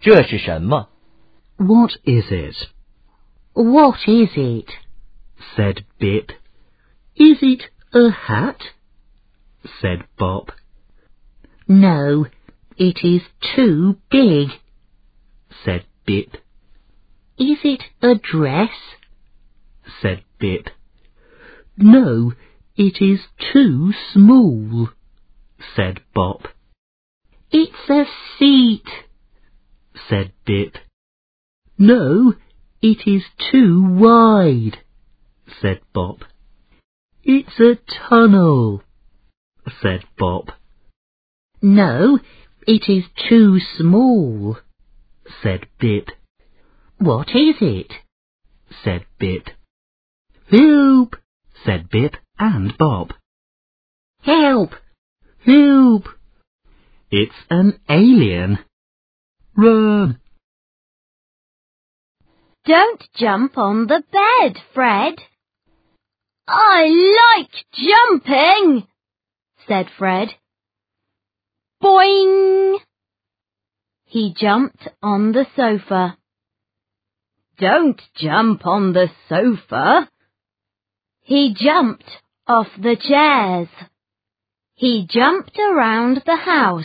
这是什么？ What is it? What is it? Said Bip. Is it a hat? Said Bop. No, it is too big. Said Bip. Is it a dress? Said Bip. No, it is too small. Said Bop. It's a seat. Said Bip. No, it is too wide. Said Bop. It's a tunnel. Said Bop. No, it is too small. Said Bip. What is it? Said Bip. Help! Said Bip and Bop. Help! Help! It's an alien. Run! Don't jump on the bed, Fred. I like jumping, said Fred. Boing! He jumped on the sofa. Don't jump on the sofa. He jumped off the chairs. He jumped around the house.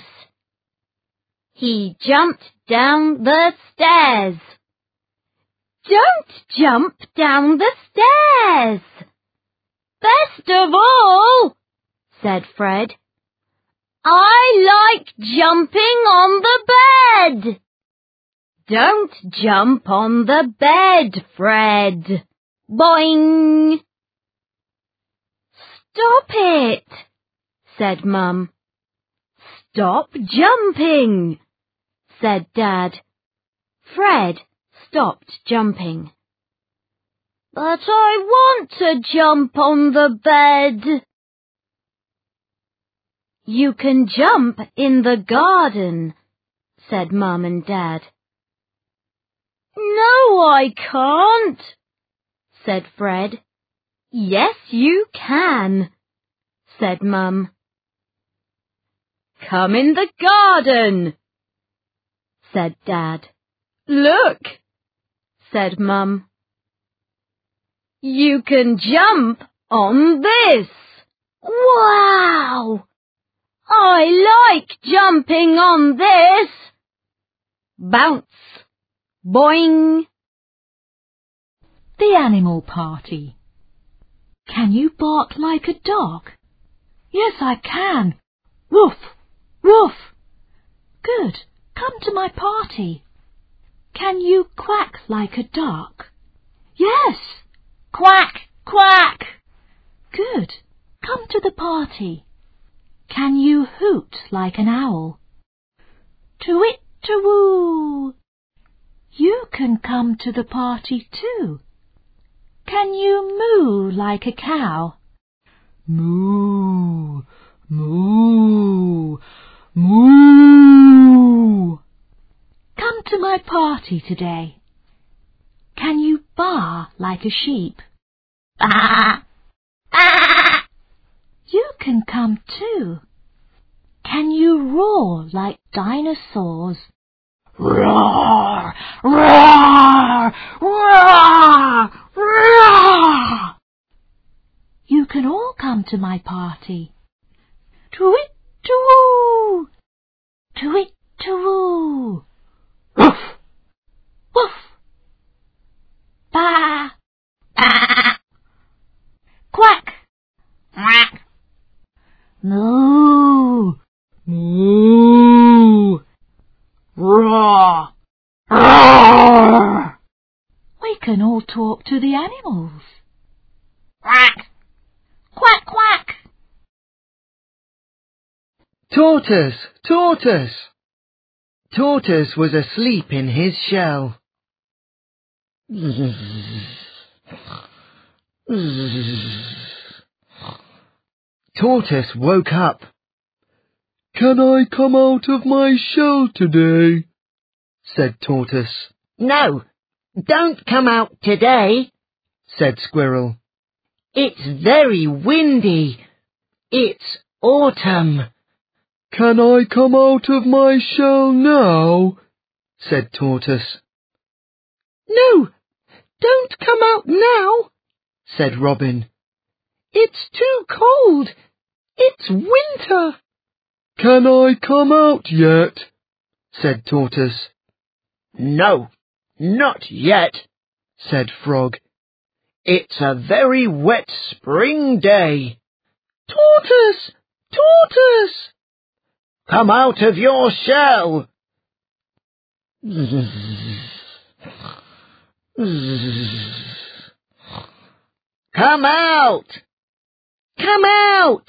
He jumped down the stairs. Don't jump down the stairs. Best of all, said Fred, I like jumping on the bed. Don't jump on the bed, Fred. Boing! Stop it, said Mum. Stop jumping, said Dad. Fred stopped jumping. But I want to jump on the bed. You can jump in the garden, said Mum and Dad. No, I can't, said Fred. Yes, you can, said Mum. Come in the garden, said Dad. Look, said Mum. You can jump on this. Wow! I like jumping on this. Bounce. Boing. The animal party. Can you bark like a dog? Yes, I can. Woof, woof. Good. Come to my party. Can you quack like a duck? Yes. Quack, quack. Good. Come to the party. Can you hoot like an owl? Twit-twoo. You can come to the party too. Can you moo like a cow? Moo, moo, moo. Come to my party today. Can you baa like a sheep? Baa, baa. You can come too. Can you roar like dinosaurs? Roar, roar, roar, roar. You can all come to my party. Twit-twoo, twit-twoo. Woof, woof. Ba, ba. Quack, quack. Moo, moo. Roar, roar. We can all talk to the animals. Quack, quack, quack. Tortoise, Tortoise! Tortoise was asleep in his shell. Tortoise woke up. Can I come out of my shell today? Said Tortoise. No, don't come out today, Said Squirrel. It's very windy. It's autumn. Can I come out of my shell now? said Tortoise. No, don't come out now, said Robin. it's too cold. It's winter. Can I come out yet? said Tortoise. No, not yet, said Frog. it's a very wet spring day. Tortoise! Tortoise! Come out of your shell. Come out! Come out!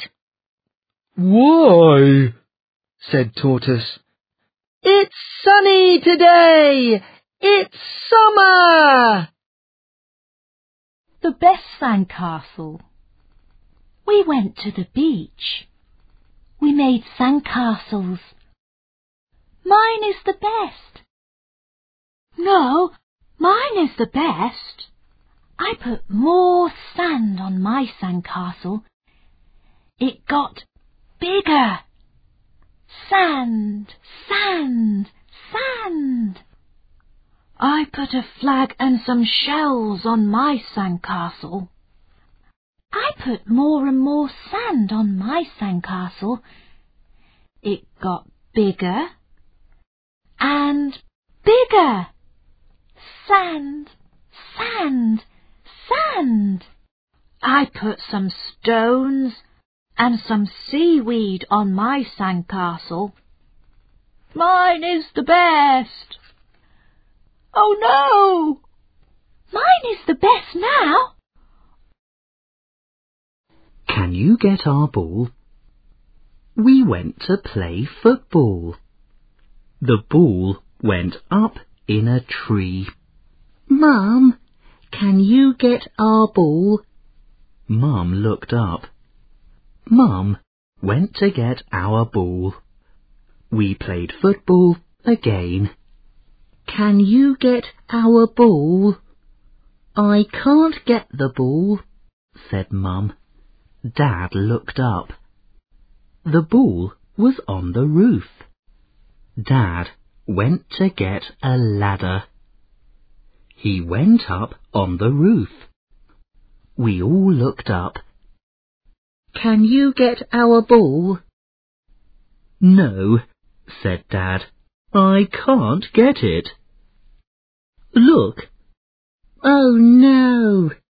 Why? said Tortoise. It's sunny today! It's summer! The best sandcastle. We went to the beach. We made sandcastles. Mine is the best. No, mine is the best. I put more sand on my sandcastle. It got bigger. Sand, sand, sand. I put a flag and some shells on my sandcastle. I put more and more sand on my sandcastle. It got bigger and bigger. Sand, sand, sand. I put some stones and some seaweed on my sandcastle. Mine is the best. Oh no! Mine is the best now. Can you get our ball? We went to play football. The ball went up in a tree. Mum, can you get our ball? Mum looked up. Mum went to get our ball. We played football again. Can you get our ball? I can't get the ball, said Mum. Dad looked up. The ball was on the roof. Dad went to get a ladder. He went up on the roof. We all looked up. Can you get our ball? No, said Dad. I can't get it. Look. Oh no!